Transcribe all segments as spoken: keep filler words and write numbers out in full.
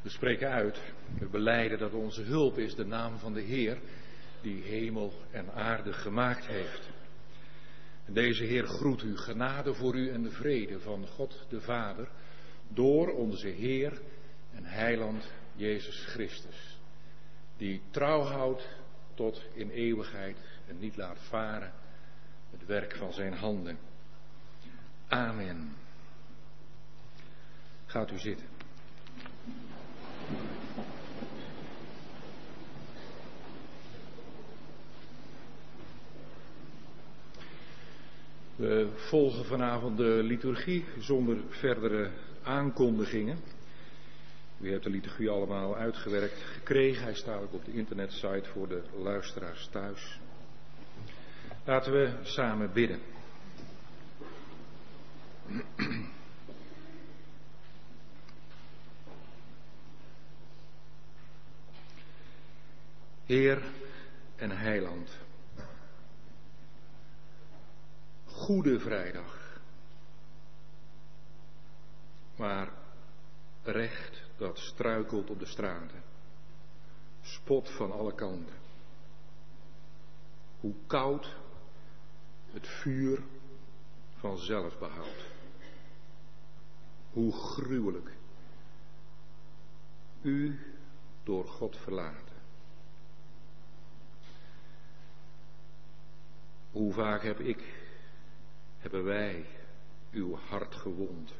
We spreken uit, we belijden dat onze hulp is de naam van de Heer, die hemel en aarde gemaakt heeft. En deze Heer groet u, genade voor u en de vrede van God de Vader, door onze Heer en Heiland Jezus Christus, die trouw houdt tot in eeuwigheid en niet laat varen het werk van zijn handen. Amen. Gaat u zitten. We volgen vanavond de liturgie zonder verdere aankondigingen. U hebt de liturgie allemaal uitgewerkt gekregen. Hij staat ook op de internetsite voor de luisteraars thuis. Laten we samen bidden. Heer en Heiland, Goede Vrijdag, maar recht dat struikelt op de straten, spot van alle kanten. Hoe koud het vuur van zelfbehoud, hoe gruwelijk u door God verlaten. Hoe vaak heb ik, hebben wij uw hart gewond.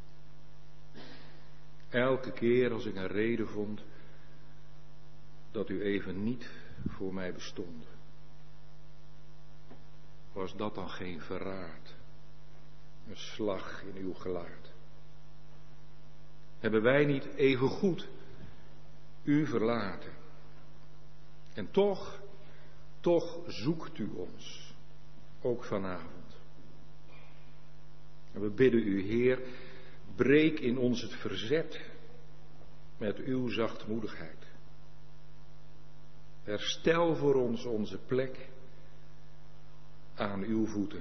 Elke keer als ik een reden vond dat u even niet voor mij bestond. Was dat dan geen verraad? Een slag in uw gelaat? Hebben wij niet evengoed u verlaten? En toch, toch zoekt u ons. Ook vanavond. En we bidden u, Heer, breek in ons het verzet met uw zachtmoedigheid. Herstel voor ons onze plek aan uw voeten.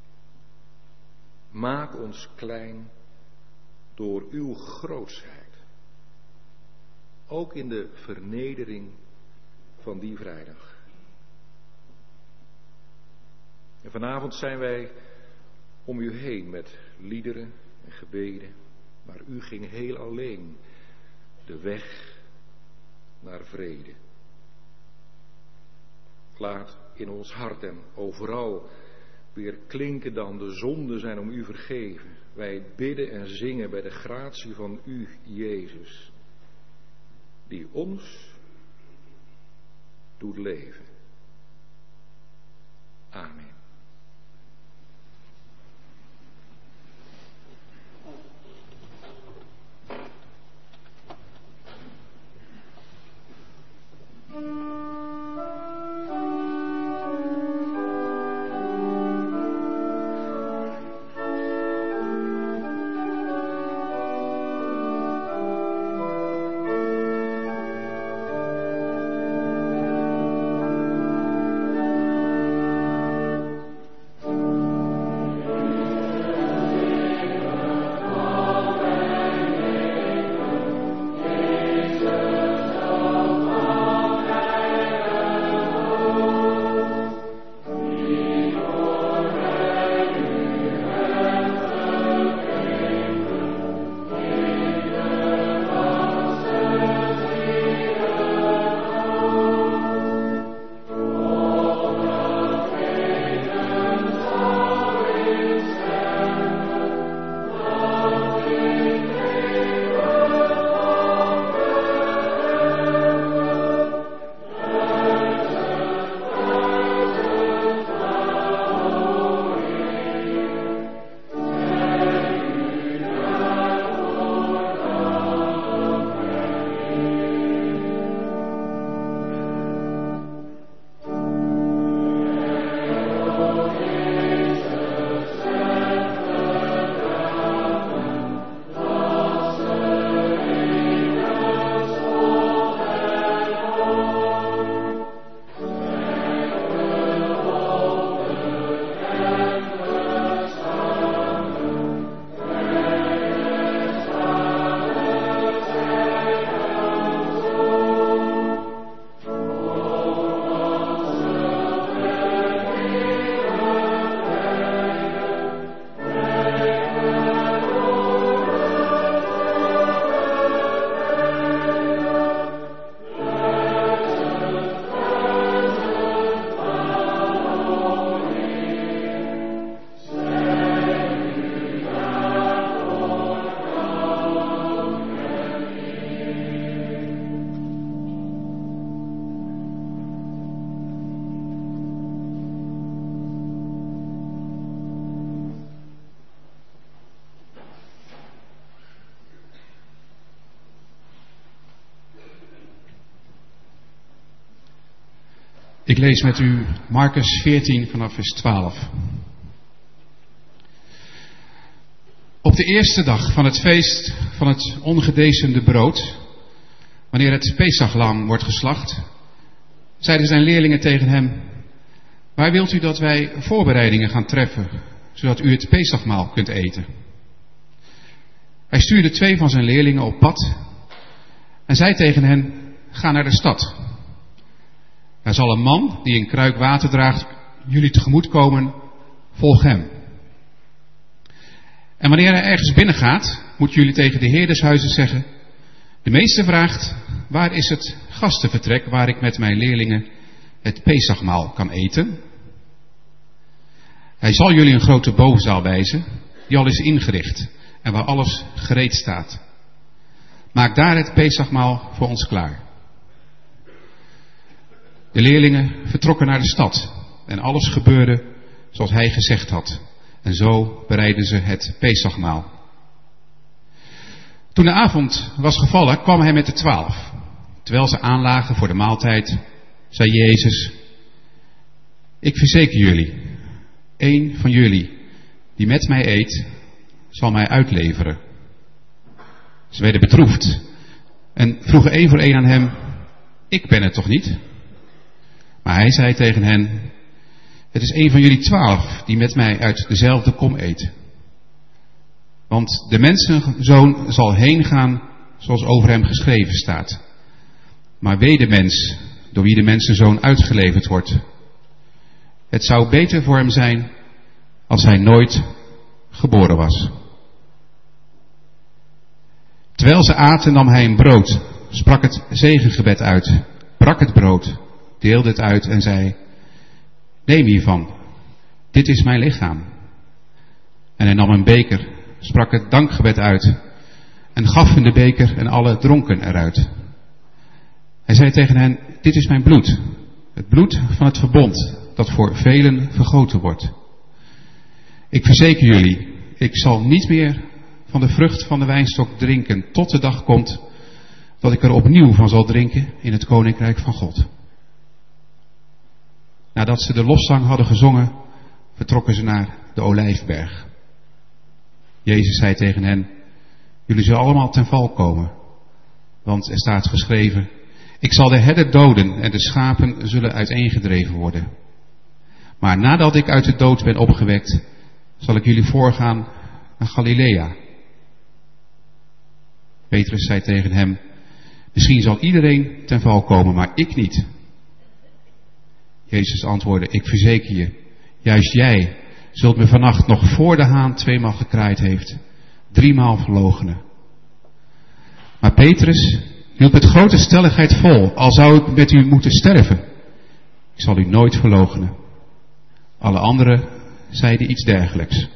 Maak ons klein door uw grootsheid. Ook in de vernedering van die vrijdag. En vanavond zijn wij om u heen met liederen en gebeden, maar u ging heel alleen de weg naar vrede. Laat in ons hart en overal weer klinken dan de zonden zijn om u vergeven. Wij bidden en zingen bij de gratie van u, Jezus, die ons doet leven. Amen. Thank you. Ik lees met u Marcus veertien vanaf vers twaalf. Op de eerste dag van het feest van het ongedecemde brood, wanneer het Pesachlam wordt geslacht, zeiden zijn leerlingen tegen hem: waar wilt u dat wij voorbereidingen gaan treffen, zodat u het Pesachmaal kunt eten? Hij stuurde twee van zijn leerlingen op pad en zei tegen hen: ga naar de stad. Er zal een man die een kruik water draagt jullie tegemoet komen, volg hem. En wanneer hij ergens binnen gaat, moet jullie tegen de heer des huizes zeggen: de meester vraagt, waar is het gastenvertrek waar ik met mijn leerlingen het Pesachmaal kan eten? Hij zal jullie een grote bovenzaal wijzen, die al is ingericht en waar alles gereed staat. Maak daar het Pesachmaal voor ons klaar. De leerlingen vertrokken naar de stad en alles gebeurde zoals hij gezegd had. En zo bereidden ze het Pesachmaal. Toen de avond was gevallen, kwam hij met de twaalf. Terwijl ze aanlagen voor de maaltijd, zei Jezus: ik verzeker jullie, één van jullie die met mij eet, zal mij uitleveren. Ze werden bedroefd en vroegen één voor één aan hem: ik ben het toch niet? Maar hij zei tegen hen: het is een van jullie twaalf die met mij uit dezelfde kom eet. Want de mensenzoon zal heen gaan zoals over hem geschreven staat. Maar wee de mens door wie de mensenzoon uitgeleverd wordt. Het zou beter voor hem zijn als hij nooit geboren was. Terwijl ze aten nam hij een brood, sprak het zegengebed uit, brak het brood, deelde het uit en zei: neem hiervan, dit is mijn lichaam. En hij nam een beker, sprak het dankgebed uit en gaf hun de beker en alle dronken eruit. Hij zei tegen hen: dit is mijn bloed, het bloed van het verbond dat voor velen vergoten wordt. Ik verzeker jullie, ik zal niet meer van de vrucht van de wijnstok drinken tot de dag komt dat ik er opnieuw van zal drinken in het koninkrijk van God. Nadat ze de lofzang hadden gezongen, vertrokken ze naar de Olijfberg. Jezus zei tegen hen: jullie zullen allemaal ten val komen, want er staat geschreven: ik zal de herder doden en de schapen zullen uiteengedreven worden. Maar nadat ik uit de dood ben opgewekt, zal ik jullie voorgaan naar Galilea. Petrus zei tegen hem: misschien zal iedereen ten val komen, maar ik niet. Jezus antwoordde: ik verzeker je, juist jij zult me vannacht nog voor de haan tweemaal gekraaid heeft, driemaal verloochenen. Maar Petrus hield met grote stelligheid vol: al zou ik met u moeten sterven, ik zal u nooit verloochenen. Alle anderen zeiden iets dergelijks.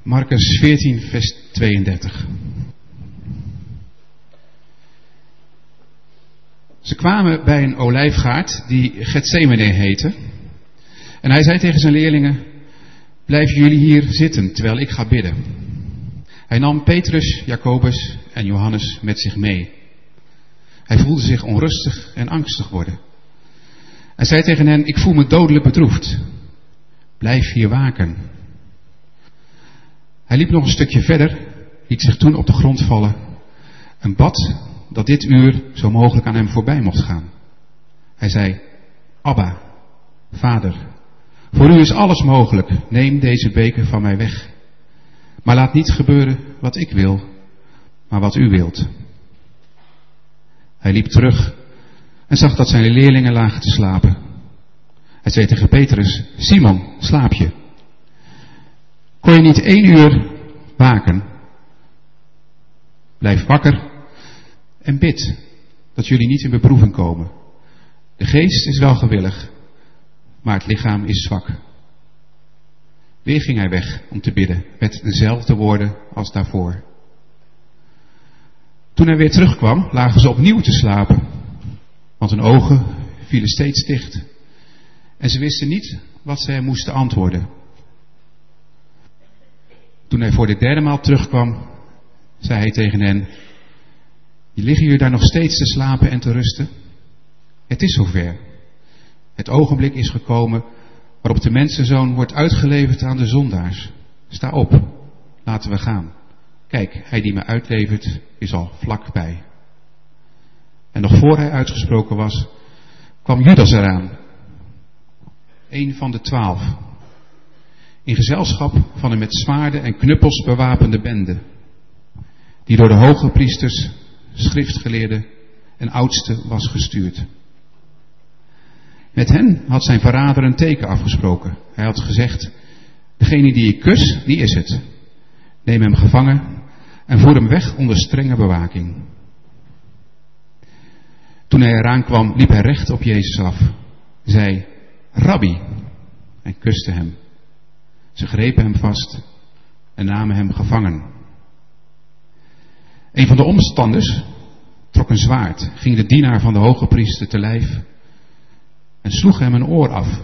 Markus veertien, vers tweeëndertig. Ze kwamen bij een olijfgaard die Getsemane heette. En hij zei tegen zijn leerlingen: blijven jullie hier zitten terwijl ik ga bidden. Hij nam Petrus, Jacobus en Johannes met zich mee. Hij voelde zich onrustig en angstig worden. Hij zei tegen hen: ik voel me dodelijk bedroefd. Blijf hier waken. Hij liep nog een stukje verder, liet zich toen op de grond vallen en bad dat dit uur zo mogelijk aan hem voorbij mocht gaan. Hij zei: Abba, Vader, voor u is alles mogelijk, neem deze beker van mij weg. Maar laat niet gebeuren wat ik wil, maar wat u wilt. Hij liep terug en zag dat zijn leerlingen lagen te slapen. Hij zei tegen Petrus: Simon, slaap je? Kon je niet één uur waken? Blijf wakker en bid dat jullie niet in beproeving komen. De geest is wel gewillig, maar het lichaam is zwak. Weer ging hij weg om te bidden, met dezelfde woorden als daarvoor. Toen hij weer terugkwam, lagen ze opnieuw te slapen, want hun ogen vielen steeds dicht. En ze wisten niet wat ze hem moesten antwoorden. Toen hij voor de derde maal terugkwam, zei hij tegen hen: liggen jullie daar nog steeds te slapen en te rusten? Het is zover. Het ogenblik is gekomen waarop de mensenzoon wordt uitgeleverd aan de zondaars. Sta op, laten we gaan. Kijk, hij die me uitlevert is al vlakbij. En nog voor hij uitgesproken was, kwam Judas eraan, een van de twaalf, in gezelschap van een met zwaarden en knuppels bewapende bende, die door de hoge priesters, schriftgeleerden en oudsten was gestuurd. Met hen had zijn verrader een teken afgesproken. Hij had gezegd: degene die ik kus, die is het. Neem hem gevangen en voer hem weg onder strenge bewaking. Toen hij eraan kwam, liep hij recht op Jezus af, zei: Rabbi, en kuste hem. Ze grepen hem vast en namen hem gevangen. Een van de omstanders trok een zwaard, ging de dienaar van de hoge priester te lijf en sloeg hem een oor af.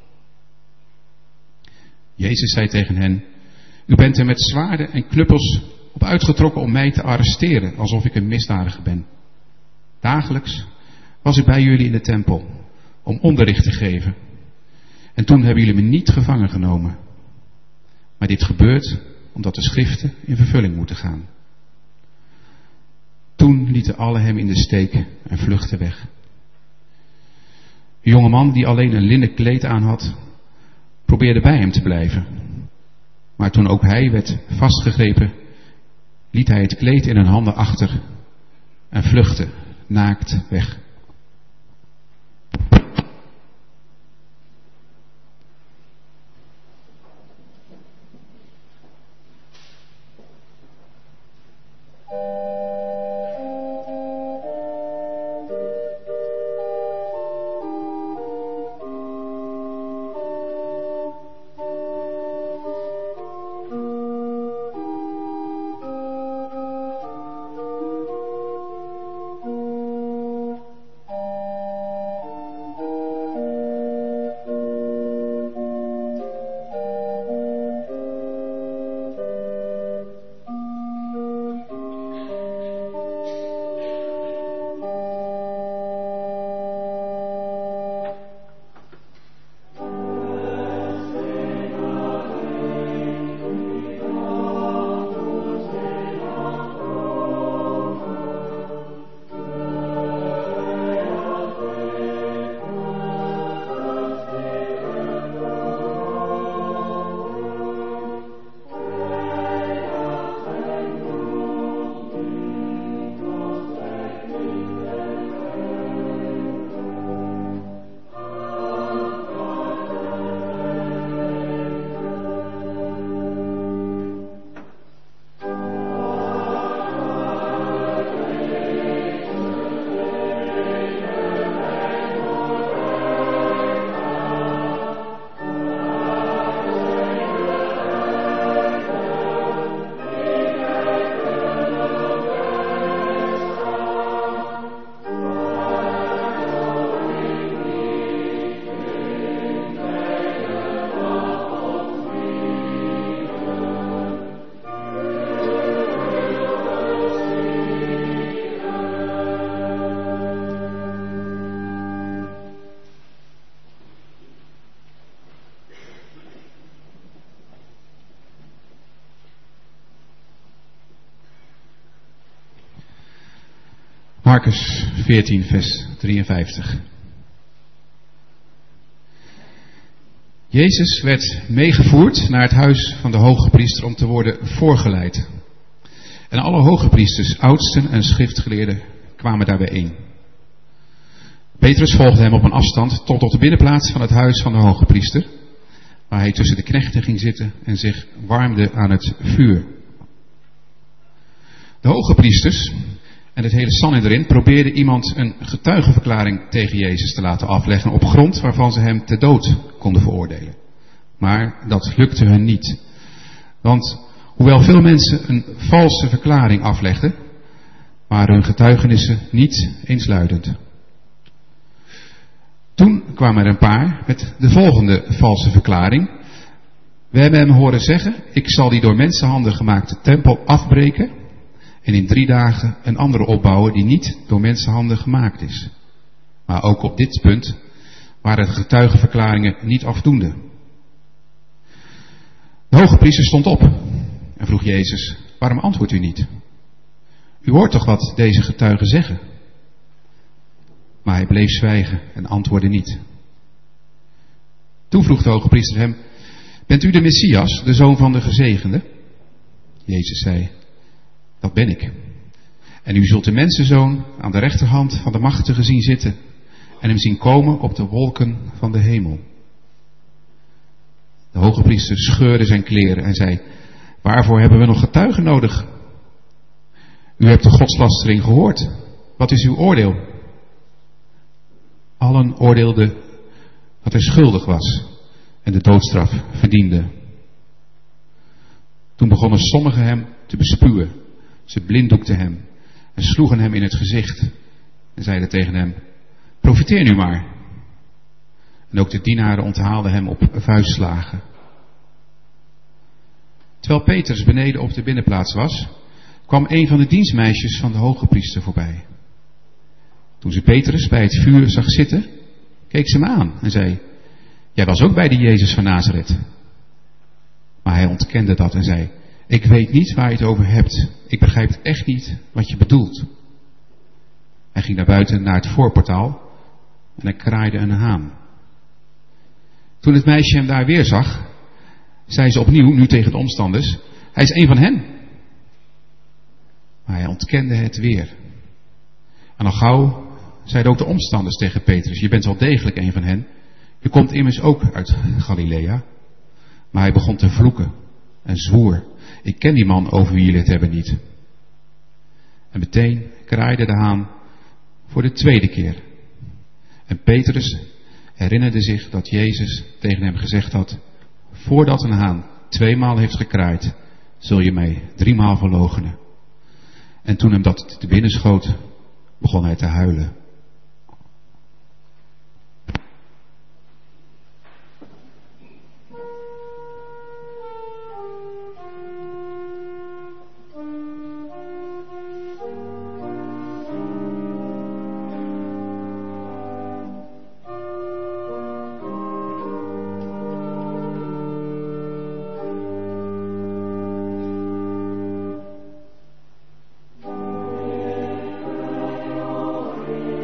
Jezus zei tegen hen: u bent er met zwaarden en knuppels op uitgetrokken om mij te arresteren, alsof ik een misdadiger ben. Dagelijks was ik bij jullie in de tempel om onderricht te geven. En toen hebben jullie me niet gevangen genomen. Maar dit gebeurt omdat de schriften in vervulling moeten gaan. Toen lieten alle hem in de steek en vluchtten weg. De jonge man, die alleen een linnen kleed aan had, probeerde bij hem te blijven. Maar toen ook hij werd vastgegrepen, liet hij het kleed in hun handen achter en vluchtte naakt weg. Marcus veertien, vers drieënvijftig. Jezus werd meegevoerd naar het huis van de hoge priester om te worden voorgeleid. En alle hoge priesters, oudsten en schriftgeleerden kwamen daar bijeen. Petrus volgde hem op een afstand tot op de binnenplaats van het huis van de hoge priester, waar hij tussen de knechten ging zitten en zich warmde aan het vuur. De hoge priesters en het hele Sanhedrin probeerden iemand een getuigenverklaring tegen Jezus te laten afleggen op grond waarvan ze hem ter dood konden veroordelen. Maar dat lukte hun niet. Want hoewel veel mensen een valse verklaring aflegden, waren hun getuigenissen niet eensluidend. Toen kwamen er een paar met de volgende valse verklaring. We hebben hem horen zeggen, ik zal die door mensenhanden gemaakte tempel afbreken en in drie dagen een andere opbouwen die niet door mensenhanden gemaakt is. Maar ook op dit punt waren de getuigenverklaringen niet afdoende. De hoge priester stond op en vroeg Jezus, waarom antwoordt u niet? U hoort toch wat deze getuigen zeggen? Maar hij bleef zwijgen en antwoordde niet. Toen vroeg de hoge priester hem, bent u de Messias, de zoon van de gezegende? Jezus zei, dat ben ik. En u zult de mensenzoon aan de rechterhand van de machtige zien zitten en hem zien komen op de wolken van de hemel. De hoge priester scheurde zijn kleren en zei, waarvoor hebben we nog getuigen nodig? U hebt de godslastering gehoord. Wat is uw oordeel? Allen oordeelden dat hij schuldig was en de doodstraf verdiende. Toen begonnen sommigen hem te bespuwen. Ze blinddoekten hem en sloegen hem in het gezicht en zeiden tegen hem, profiteer nu maar. En ook de dienaren onthaalden hem op vuistslagen. Terwijl Petrus beneden op de binnenplaats was, kwam een van de dienstmeisjes van de hoge priester voorbij. Toen ze Petrus bij het vuur zag zitten, keek ze hem aan en zei, jij was ook bij die Jezus van Nazareth. Maar hij ontkende dat en zei, ik weet niet waar je het over hebt. Ik begrijp echt niet wat je bedoelt. Hij ging naar buiten naar het voorportaal en hij kraaide een haan. Toen het meisje hem daar weer zag, zei ze opnieuw, nu tegen de omstanders, hij is een van hen. Maar hij ontkende het weer. En al gauw zeiden ook de omstanders tegen Petrus, je bent wel degelijk een van hen. Je komt immers ook uit Galilea. Maar hij begon te vloeken en zwoer, ik ken die man over wie jullie het hebben niet. En meteen kraaide de haan voor de tweede keer. En Petrus herinnerde zich dat Jezus tegen hem gezegd had, voordat een haan tweemaal heeft gekraaid, zul je mij driemaal verloochenen. En toen hem dat te binnen schoot, begon hij te huilen. Amen.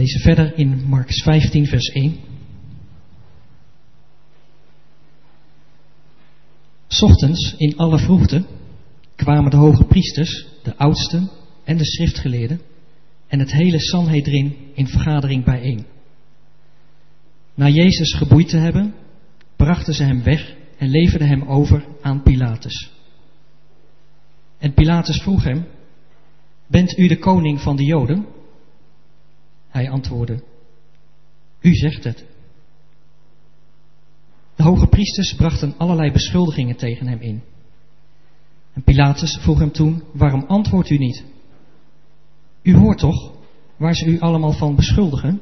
lezen verder in Markus vijftien, vers één. 'S Ochtends in alle vroegte kwamen de hoge priesters, de oudsten en de schriftgeleerden en het hele Sanhedrin in vergadering bijeen. Na Jezus geboeid te hebben, brachten ze hem weg en leverden hem over aan Pilatus. En Pilatus vroeg hem: bent u de koning van de Joden? Hij antwoordde: u zegt het. De hoge priesters brachten allerlei beschuldigingen tegen hem in. En Pilatus vroeg hem toen: waarom antwoordt u niet? U hoort toch waar ze u allemaal van beschuldigen?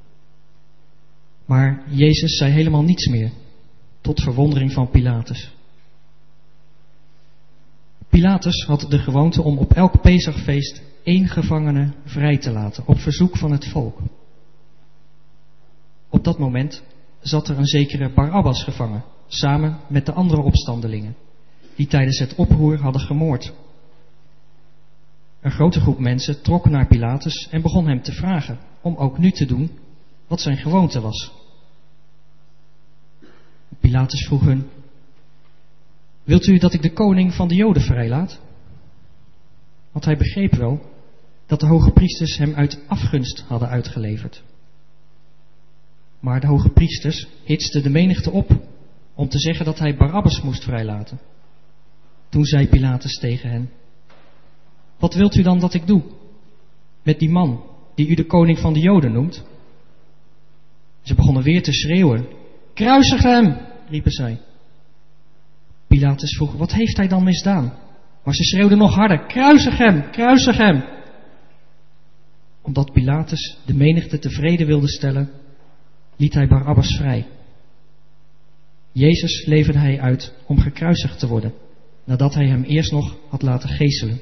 Maar Jezus zei helemaal niets meer, tot verwondering van Pilatus. Pilatus had de gewoonte om op elk Pesachfeest één gevangene vrij te laten, op verzoek van het volk. Op dat moment zat er een zekere Barabbas gevangen, samen met de andere opstandelingen, die tijdens het oproer hadden gemoord. Een grote groep mensen trok naar Pilatus en begon hem te vragen om ook nu te doen wat zijn gewoonte was. Pilatus vroeg hun: wilt u dat ik de koning van de Joden vrijlaat? Want hij begreep wel dat de hoge priesters hem uit afgunst hadden uitgeleverd. Maar de hoge priesters hitsten de menigte op om te zeggen dat hij Barabbas moest vrijlaten. Toen zei Pilatus tegen hen: wat wilt u dan dat ik doe met die man die u de koning van de Joden noemt? Ze begonnen weer te schreeuwen. Kruisig hem, riepen zij. Pilatus vroeg: wat heeft hij dan misdaan? Maar ze schreeuwden nog harder: kruisig hem, kruisig hem. Omdat Pilatus de menigte tevreden wilde stellen, liet hij Barabbas vrij. Jezus leverde hij uit om gekruisigd te worden, nadat hij hem eerst nog had laten geeselen.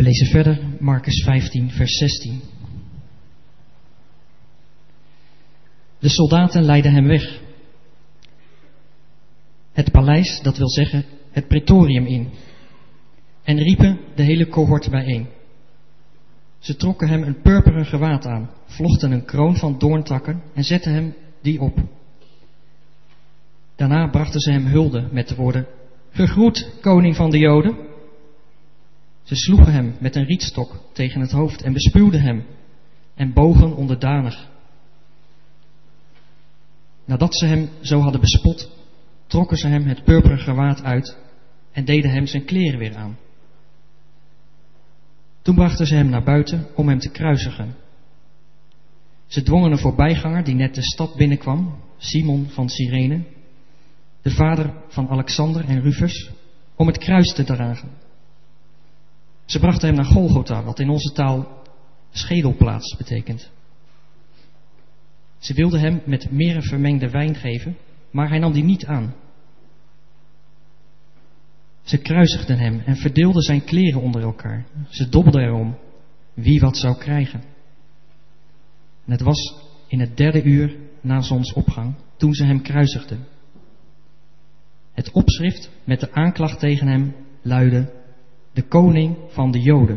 We lezen verder Marcus vijftien, vers zestien. De soldaten leidden hem weg. Het paleis, dat wil zeggen het praetorium in. En riepen de hele cohort bijeen. Ze trokken hem een purperen gewaad aan, vlochten een kroon van doorntakken en zetten hem die op. Daarna brachten ze hem hulde met de woorden: Gegroet, koning van de Joden. Ze sloegen hem met een rietstok tegen het hoofd en bespuwden hem en bogen onderdanig. Nadat ze hem zo hadden bespot, trokken ze hem het purperen gewaad uit en deden hem zijn kleren weer aan. Toen brachten ze hem naar buiten om hem te kruisigen. Ze dwongen een voorbijganger die net de stad binnenkwam, Simon van Cyrene, de vader van Alexander en Rufus, om het kruis te dragen. Ze brachten hem naar Golgotha, wat in onze taal schedelplaats betekent. Ze wilden hem met meren vermengde wijn geven, maar hij nam die niet aan. Ze kruisigden hem en verdeelden zijn kleren onder elkaar. Ze dobbelden erom wie wat zou krijgen. En het was in het derde uur na zonsopgang toen ze hem kruisigden. Het opschrift met de aanklacht tegen hem luidde: de koning van de Joden.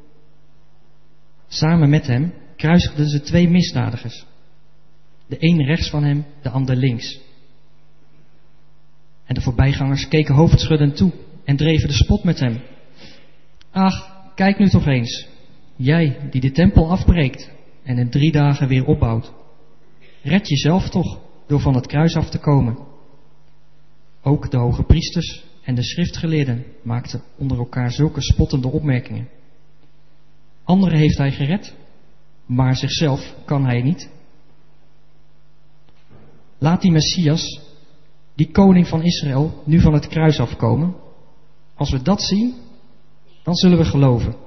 Samen met hem kruisigden ze twee misdadigers. De een rechts van hem, de ander links. En de voorbijgangers keken hoofdschuddend toe en dreven de spot met hem. Ach, kijk nu toch eens, jij die de tempel afbreekt en in drie dagen weer opbouwt. Red jezelf toch door van het kruis af te komen. Ook de hoge priesters en de schriftgeleerden maakten onder elkaar zulke spottende opmerkingen. Anderen heeft hij gered, maar zichzelf kan hij niet. Laat die Messias, die koning van Israël, nu van het kruis afkomen. Als we dat zien, dan zullen we geloven.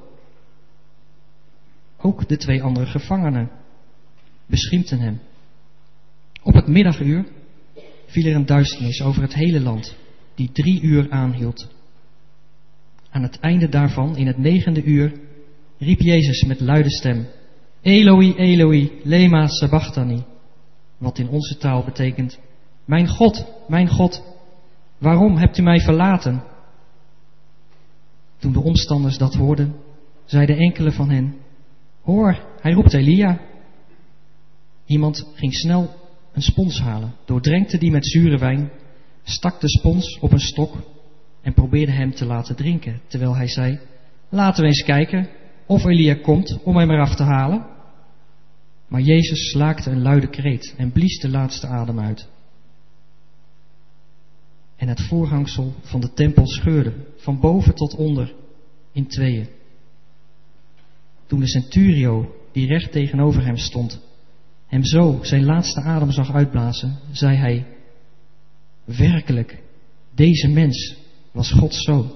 Ook de twee andere gevangenen beschimpten hem. Op het middaguur viel er een duisternis over het hele land, die drie uur aanhield. Aan het einde daarvan, in het negende uur, riep Jezus met luide stem: Eloi, Eloi, lema sabachthani. Wat in onze taal betekent: Mijn God, mijn God, waarom hebt u mij verlaten? Toen de omstanders dat hoorden, zeiden enkele van hen: Hoor, hij roept Elia. Iemand ging snel een spons halen, doordrenkte die met zure wijn, stak de spons op een stok en probeerde hem te laten drinken, terwijl hij zei: Laten we eens kijken of Elia komt om hem eraf te halen. Maar Jezus slaakte een luide kreet en blies de laatste adem uit. En het voorhangsel van de tempel scheurde van boven tot onder in tweeën. Toen de centurio, die recht tegenover hem stond, hem zo zijn laatste adem zag uitblazen, zei hij: Werkelijk, deze mens was Gods zoon.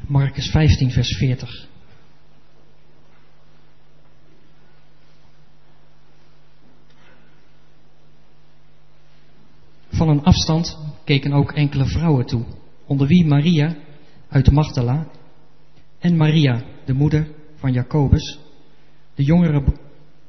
Marcus vijftien, vers veertig. Van een afstand keken ook enkele vrouwen toe, onder wie Maria uit Magdala en Maria, de moeder van Jacobus, de jongere b-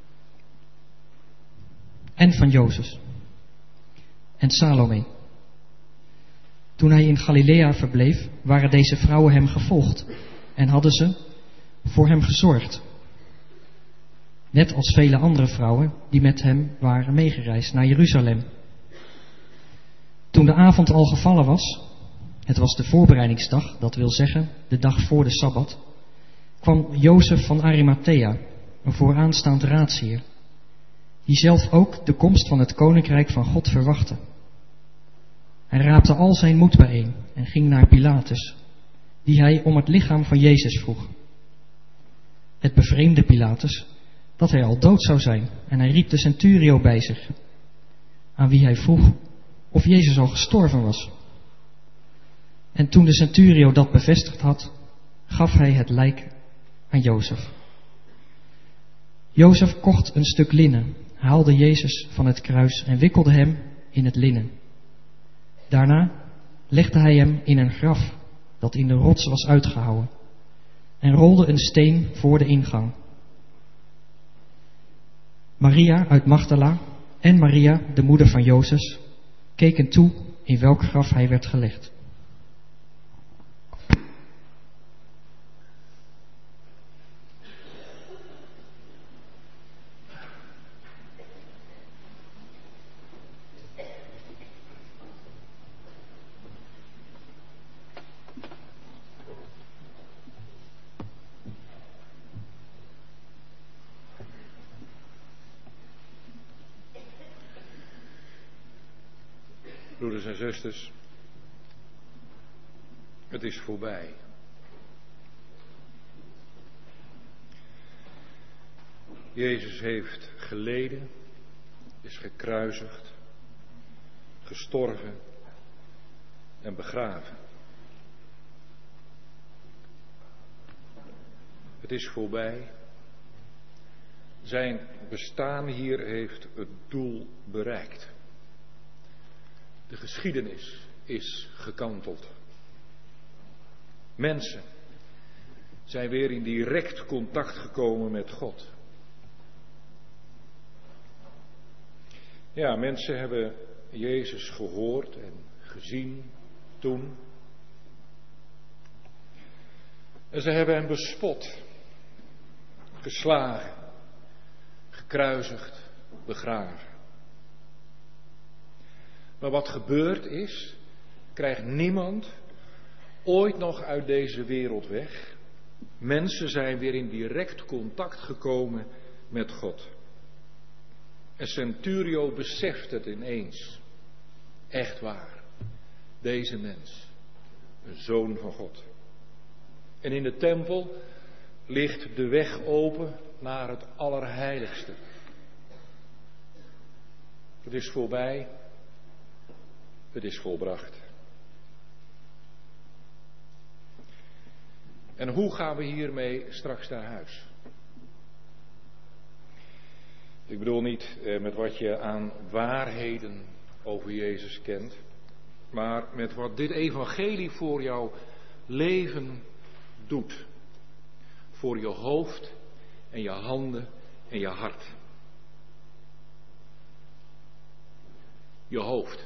en van Jozef en Salome. Toen hij in Galilea verbleef, waren deze vrouwen hem gevolgd en hadden ze voor hem gezorgd. Net als vele andere vrouwen die met hem waren meegereisd naar Jeruzalem. Toen de avond al gevallen was, het was de voorbereidingsdag, dat wil zeggen de dag voor de Sabbat, kwam Jozef van Arimathea, een vooraanstaand raadsheer, die zelf ook de komst van het koninkrijk van God verwachtte. Hij raapte al zijn moed bijeen en ging naar Pilatus, die hij om het lichaam van Jezus vroeg. Het bevreemdde Pilatus dat hij al dood zou zijn en hij riep de centurio bij zich, aan wie hij vroeg of Jezus al gestorven was. En toen de centurio dat bevestigd had, gaf hij het lijk aan Jozef. Jozef kocht een stuk linnen, haalde Jezus van het kruis en wikkelde hem in het linnen. Daarna legde hij hem in een graf dat in de rots was uitgehouwen en rolde een steen voor de ingang. Maria uit Magdala en Maria, de moeder van Jozef, keken toe in welk graf hij werd gelegd. Broeders en zusters, het is voorbij. Jezus heeft geleden, is gekruisigd, gestorven en begraven. Het is voorbij. Zijn bestaan hier heeft het doel bereikt. De geschiedenis is gekanteld. Mensen zijn weer in direct contact gekomen met God. Ja, mensen hebben Jezus gehoord en gezien toen. En ze hebben hem bespot, geslagen, gekruisigd, begraven. Maar wat gebeurd is, krijgt niemand ooit nog uit deze wereld weg. Mensen zijn weer in direct contact gekomen met God. En Centurio beseft het ineens. Echt waar. Deze mens, een zoon van God. En in de tempel ligt de weg open naar het Allerheiligste. Het is voorbij. Het is volbracht. En hoe gaan we hiermee straks naar huis? Ik bedoel niet eh, met wat je aan waarheden over Jezus kent, maar met wat dit evangelie voor jouw leven doet. Voor je hoofd en je handen en je hart. Je hoofd.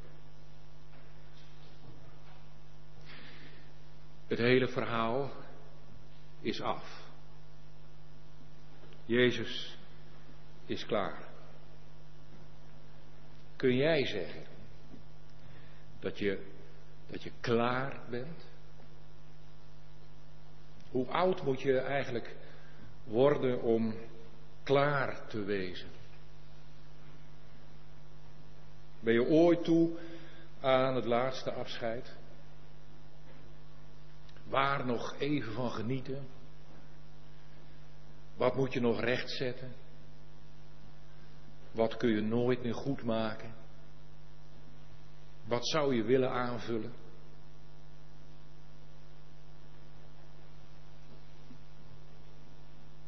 Het hele verhaal is af. Jezus is klaar. Kun jij zeggen dat je, dat je klaar bent? Hoe oud moet je eigenlijk worden om klaar te wezen? Ben je ooit toe aan het laatste afscheid? Waar nog even van genieten? Wat moet je nog rechtzetten? Wat kun je nooit meer goed maken? Wat zou je willen aanvullen?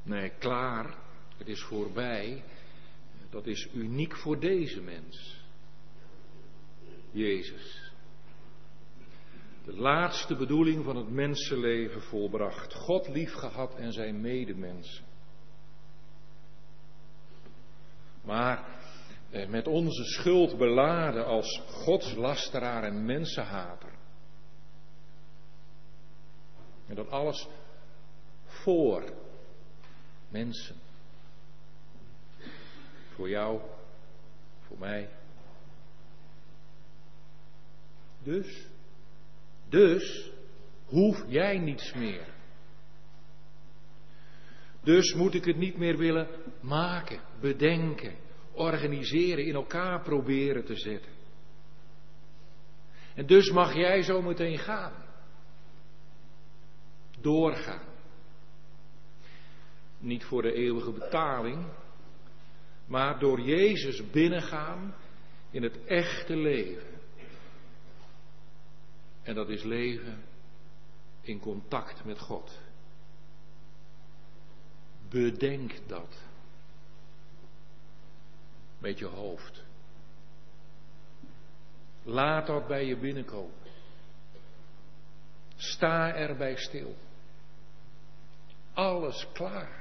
Nee, klaar. Het is voorbij. Dat is uniek voor deze mens. Jezus. De laatste bedoeling van het mensenleven volbracht. God liefgehad en zijn medemensen. Maar eh, met onze schuld beladen als godslasteraar en mensenhater. En dat alles voor mensen. Voor jou, voor mij. Dus, dus hoef jij niets meer. Dus moet ik het niet meer willen maken, bedenken, organiseren, in elkaar proberen te zetten. En dus mag jij zo meteen gaan. Doorgaan. Niet voor de eeuwige betaling, maar door Jezus binnengaan in het echte leven. En dat is leven in contact met God. Bedenk dat. Met je hoofd. Laat dat bij je binnenkomen. Sta erbij stil. Alles klaar.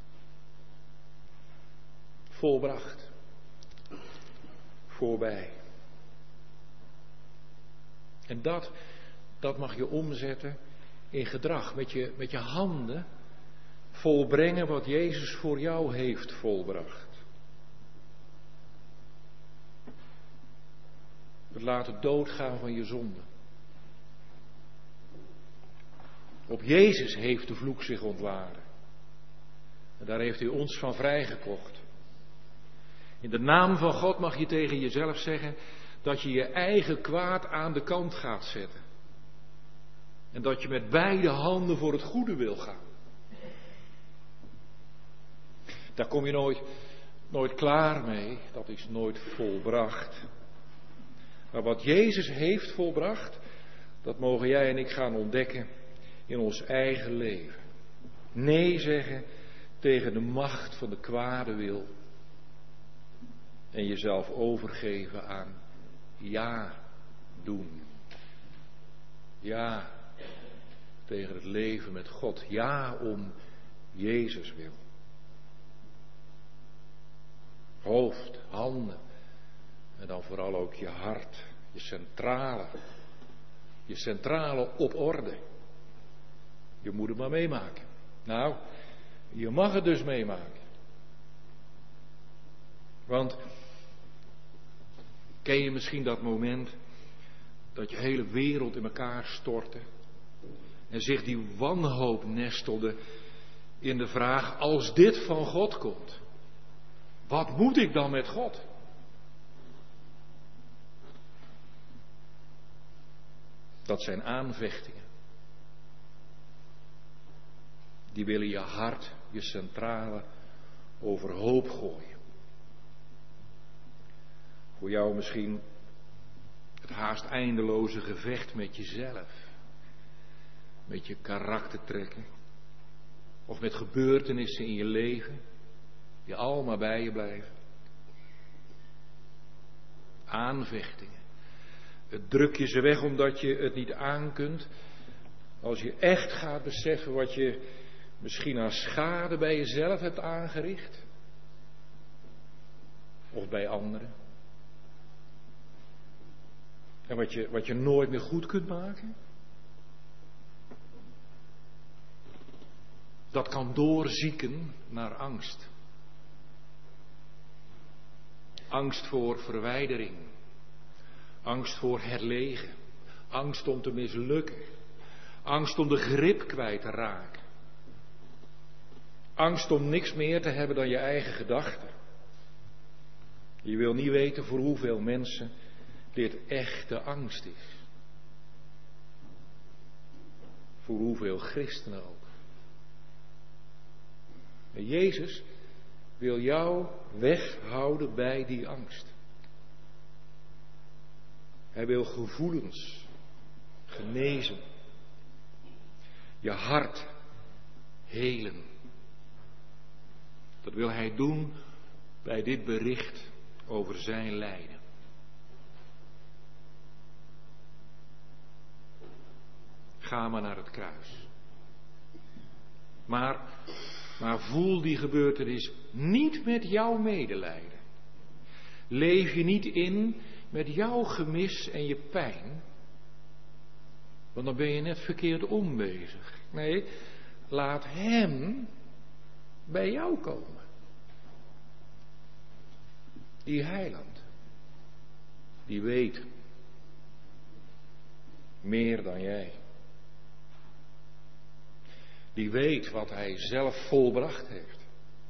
Volbracht. Voorbij. En dat, dat mag je omzetten in gedrag. Met je, met je handen volbrengen wat Jezus voor jou heeft volbracht. Het laten doodgaan van je zonde. Op Jezus heeft de vloek zich ontladen. En daar heeft hij ons van vrijgekocht. In de naam van God mag je tegen jezelf zeggen dat je je eigen kwaad aan de kant gaat zetten. En dat je met beide handen voor het goede wil gaan. Daar kom je nooit, nooit klaar mee. Dat is nooit volbracht. Maar wat Jezus heeft volbracht, dat mogen jij en ik gaan ontdekken in ons eigen leven. Nee zeggen tegen de macht van de kwade wil. En jezelf overgeven aan ja doen. Ja tegen het leven met God. Ja om Jezus wil. Hoofd, handen. En dan vooral ook je hart. Je centrale. Je centrale op orde. Je moet het maar meemaken. Nou, je mag het dus meemaken. Want ken je misschien dat moment dat je hele wereld in elkaar stortte en zich die wanhoop nestelde in de vraag: als dit van God komt, wat moet ik dan met God? Dat zijn aanvechtingen. Die willen je hart, je centrale, overhoop gooien. Voor jou misschien het haast eindeloze gevecht met jezelf. Met je karaktertrekken. Of met gebeurtenissen in je leven. Die allemaal bij je blijven. Aanvechtingen. Het druk je ze weg omdat je het niet aankunt. Als je echt gaat beseffen wat je misschien aan schade bij jezelf hebt aangericht. Of bij anderen. En wat je, wat je nooit meer goed kunt maken. Dat kan doorzieken naar angst. Angst voor verwijdering. Angst voor herlegen. Angst om te mislukken. Angst om de grip kwijt te raken. Angst om niks meer te hebben dan je eigen gedachten. Je wil niet weten voor hoeveel mensen dit echte angst is. Voor hoeveel christenen ook. En Jezus wil jou weghouden bij die angst. Hij wil gevoelens genezen. Je hart helen. Dat wil hij doen bij dit bericht over zijn lijden. Ga maar naar het kruis. Maar, maar voel die gebeurtenis niet met jouw medelijden. Leef je niet in met jouw gemis en je pijn. Want dan ben je net verkeerd om bezig. Nee, laat hem bij jou komen. Die heiland. Die weet meer dan jij. Die weet wat hij zelf volbracht heeft.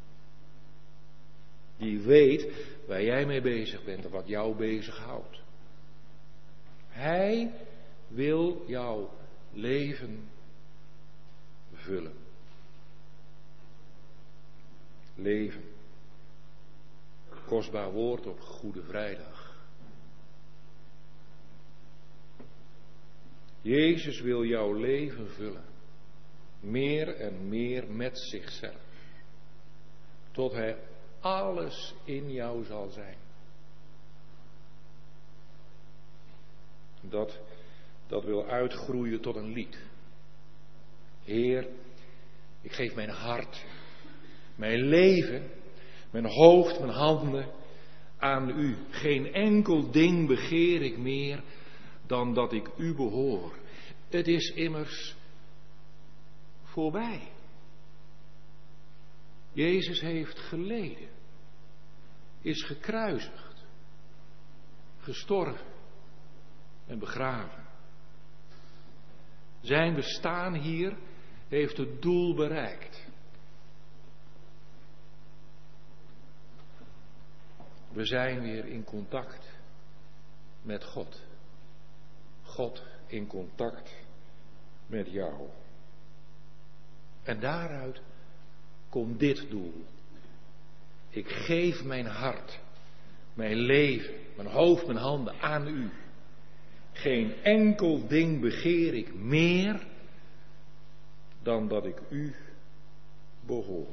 Die weet waar jij mee bezig bent en wat jou bezighoudt. Hij wil jouw leven vullen. Leven. Kostbaar woord op Goede Vrijdag. Jezus wil jouw leven vullen. Meer en meer met zichzelf. Tot hij alles in jou zal zijn. Dat, dat wil uitgroeien tot een lied. Heer, ik geef mijn hart, mijn leven, mijn hoofd, mijn handen aan u. Geen enkel ding begeer ik meer dan dat ik u behoor. Het is immers voorbij. Jezus heeft geleden, is gekruisigd, gestorven en begraven. Zijn bestaan hier heeft het doel bereikt. We zijn weer in contact met God. God in contact met jou. En daaruit komt dit doel. Ik geef mijn hart, mijn leven, mijn hoofd, mijn handen aan u. Geen enkel ding begeer ik meer dan dat ik u behoor.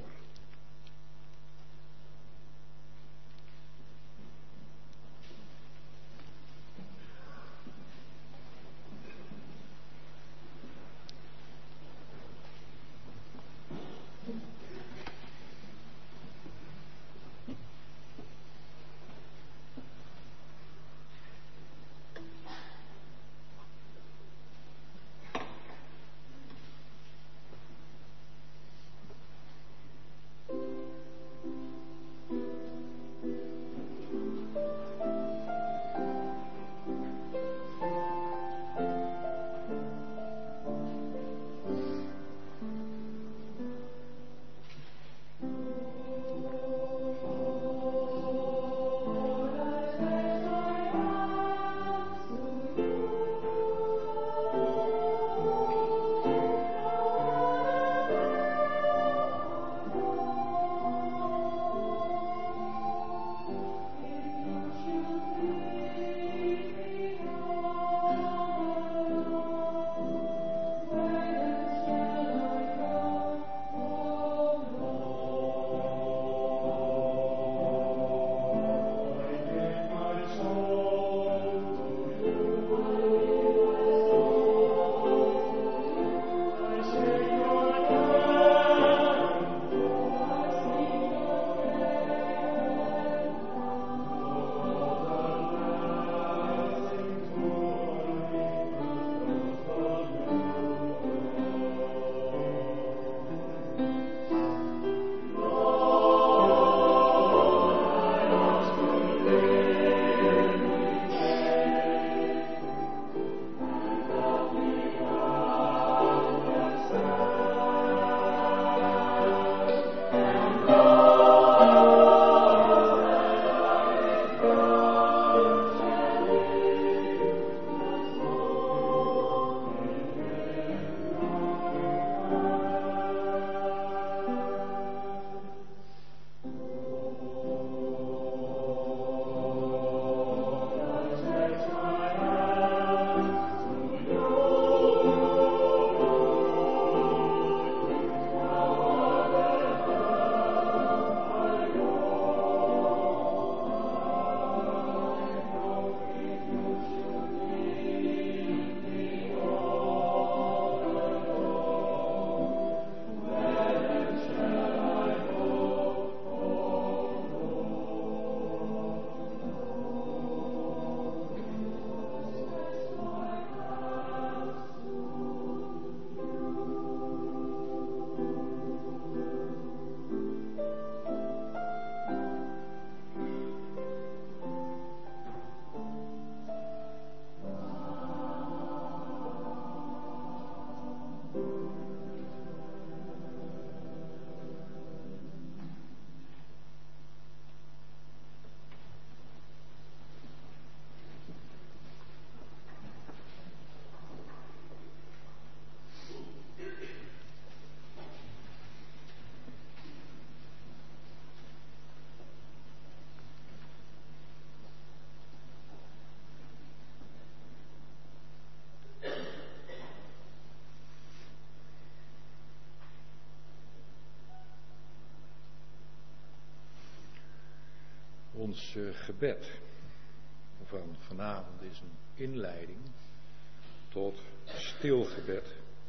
Ons uh, gebed van vanavond is een inleiding tot stilgebed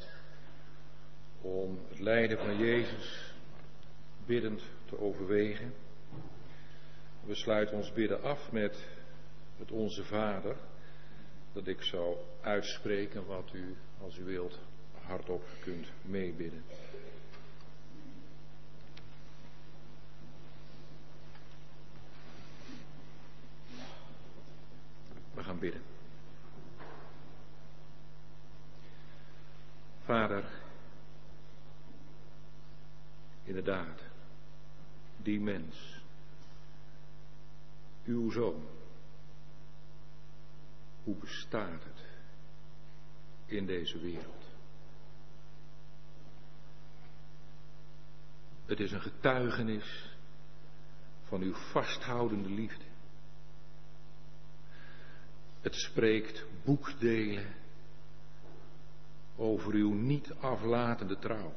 om het lijden van Jezus biddend te overwegen. We sluiten ons bidden af met het Onze Vader, dat ik zou uitspreken wat u, als u wilt, hardop kunt meebidden. We gaan bidden. Vader, inderdaad, die mens, uw zoon, hoe bestaat het in deze wereld? Het is een getuigenis van uw vasthoudende liefde. Het spreekt boekdelen over uw niet aflatende trouw.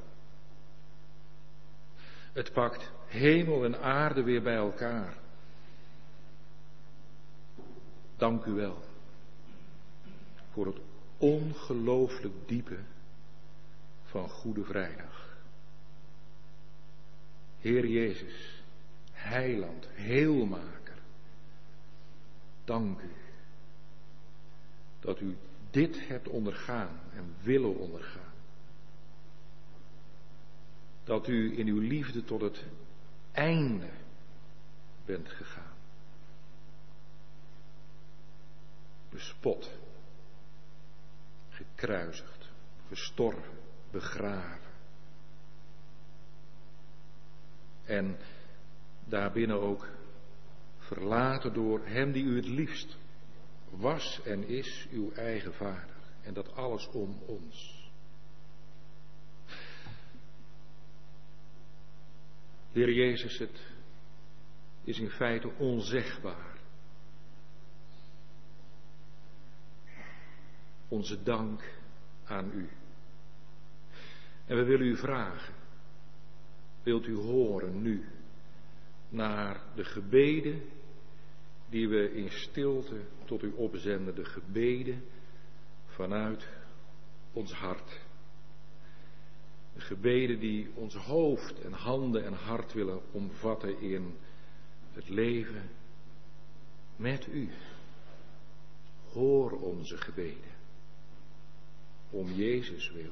Het pakt hemel en aarde weer bij elkaar. Dank u wel voor het ongelooflijk diepe van Goede Vrijdag. Heer Jezus, heiland, heelmaker, dank u dat u dit hebt ondergaan en willen ondergaan. Dat u in uw liefde tot het einde bent gegaan. Bespot, gekruisigd, gestorven, begraven. En daarbinnen ook verlaten door hem die u het liefst was en is, uw eigen Vader. En dat alles om ons. Heer Jezus, het is in feite onzegbaar. Onze dank aan u. En we willen u vragen, wilt u horen nu naar de gebeden die we in stilte tot u opzenden, de gebeden vanuit ons hart. De gebeden die ons hoofd en handen en hart willen omvatten in het leven met u. Hoor onze gebeden, om Jezus wil.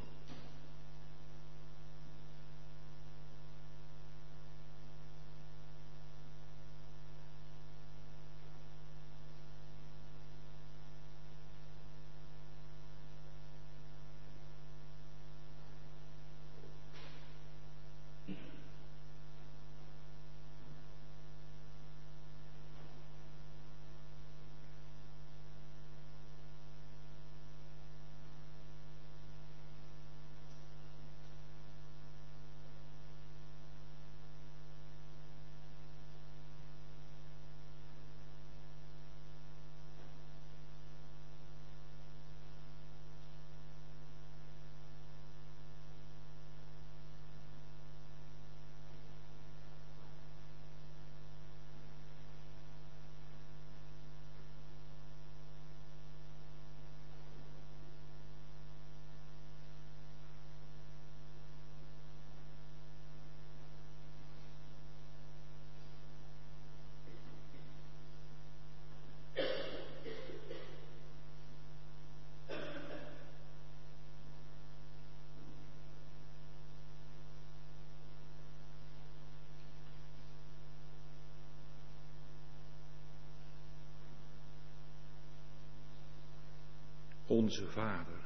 Onze Vader,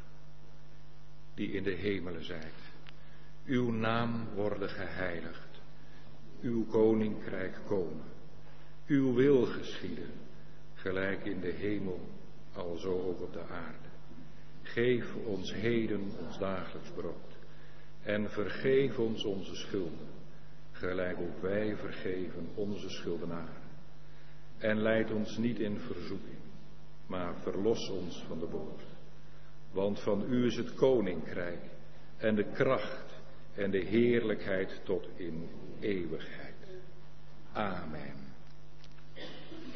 die in de hemelen zijt, uw naam worden geheiligd, uw koninkrijk komen, uw wil geschieden, gelijk in de hemel, alzo ook op de aarde. Geef ons heden ons dagelijks brood en vergeef ons onze schulden, gelijk ook wij vergeven onze schuldenaren. En leid ons niet in verzoeking, maar verlos ons van de boze. Want van u is het koninkrijk en de kracht en de heerlijkheid tot in eeuwigheid. Amen.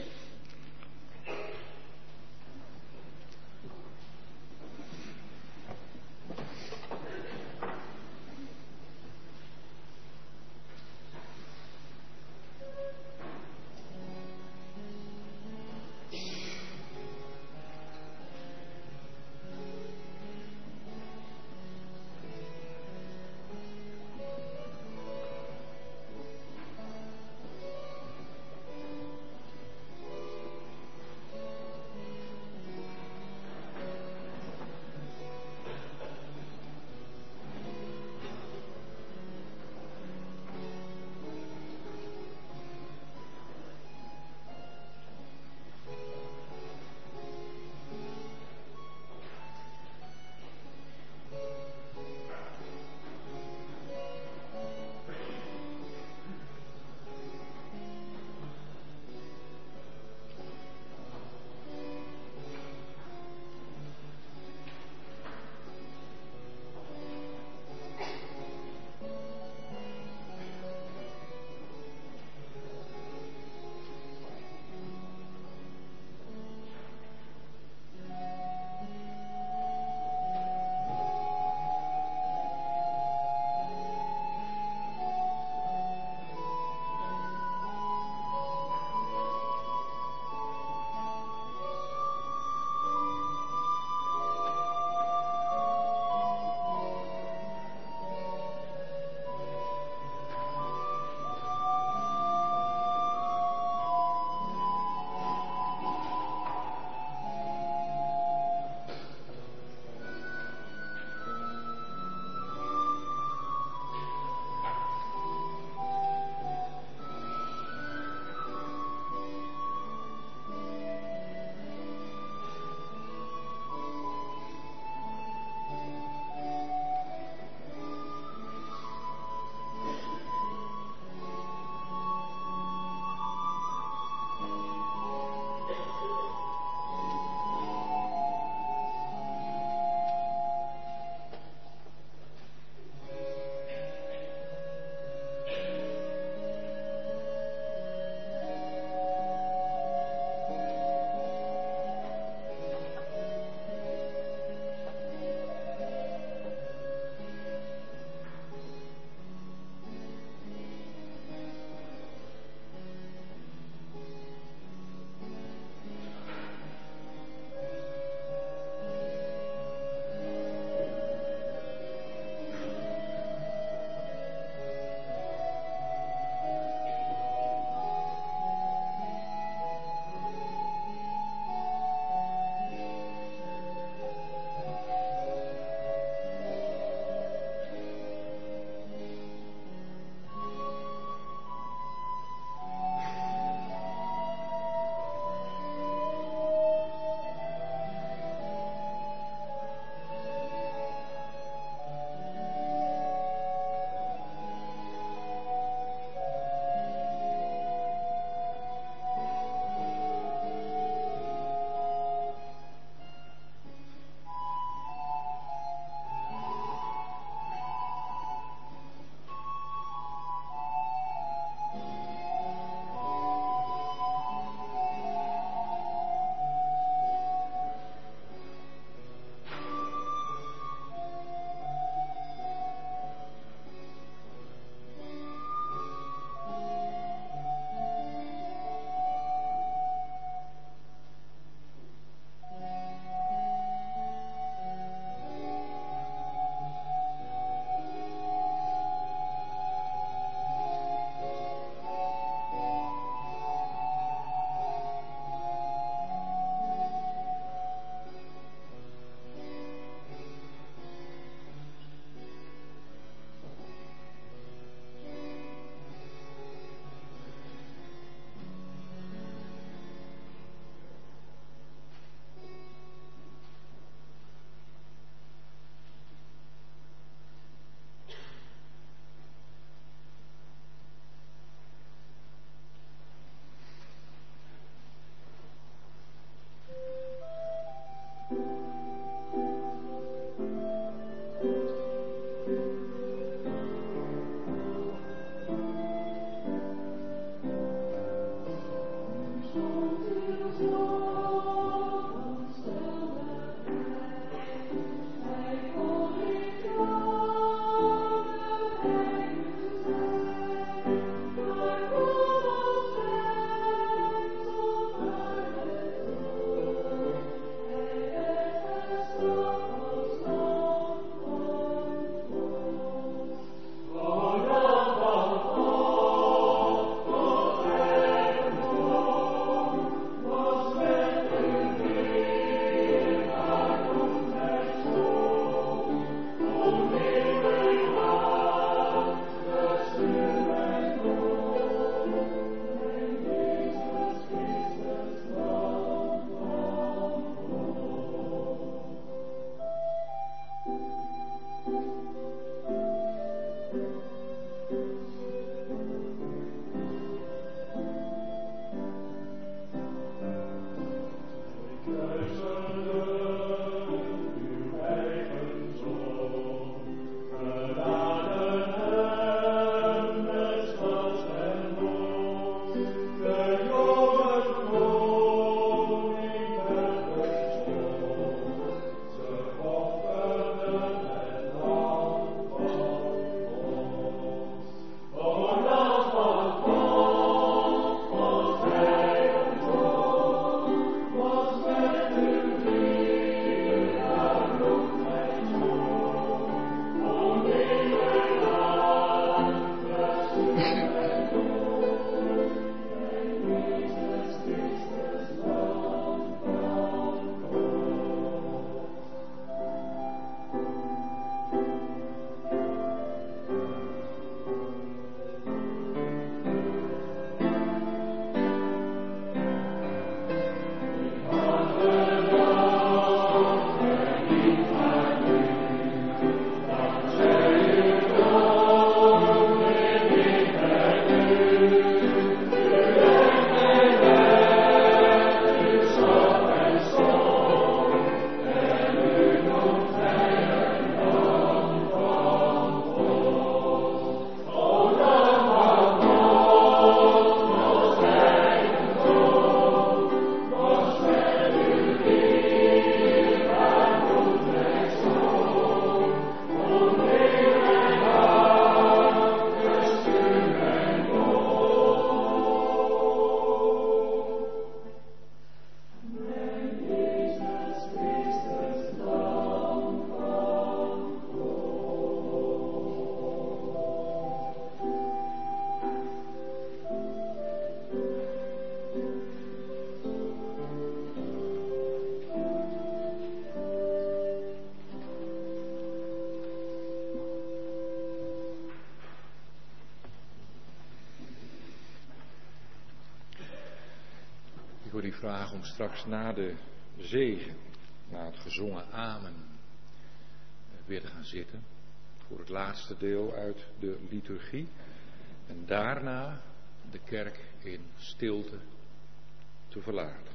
vragen om straks na de zegen, na het gezongen amen, weer te gaan zitten voor het laatste deel uit de liturgie. En daarna de kerk in stilte te verlaten.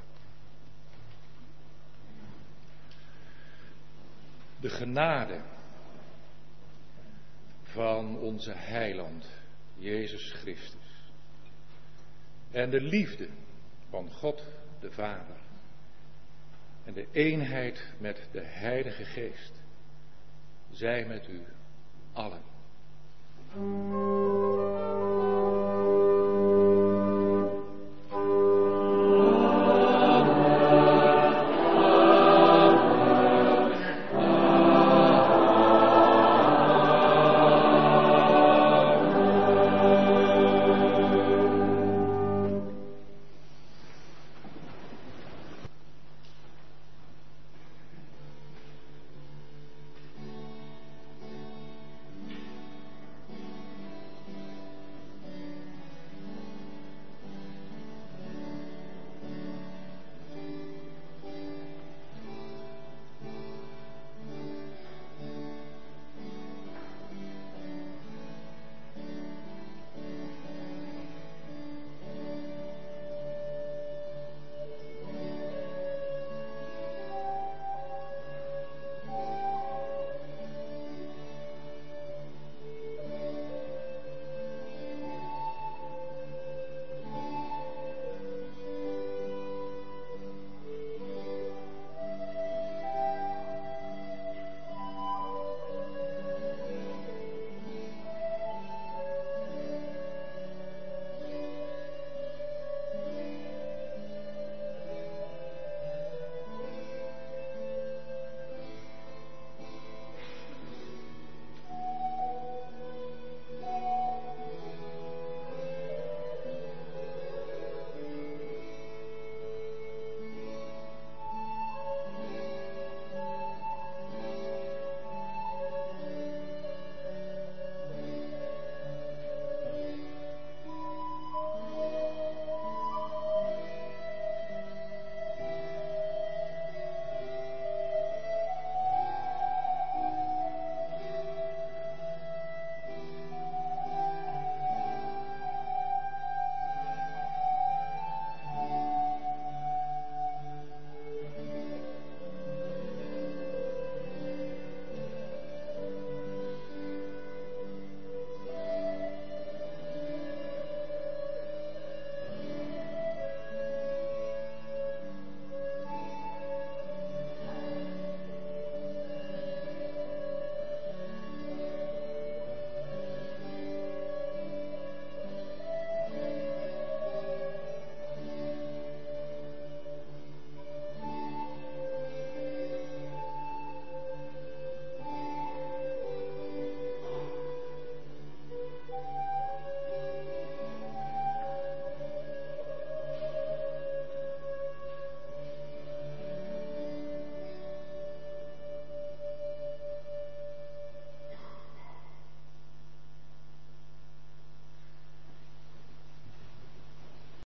De genade van onze heiland Jezus Christus en de liefde van God de Vader en de eenheid met de Heilige Geest zij met u allen.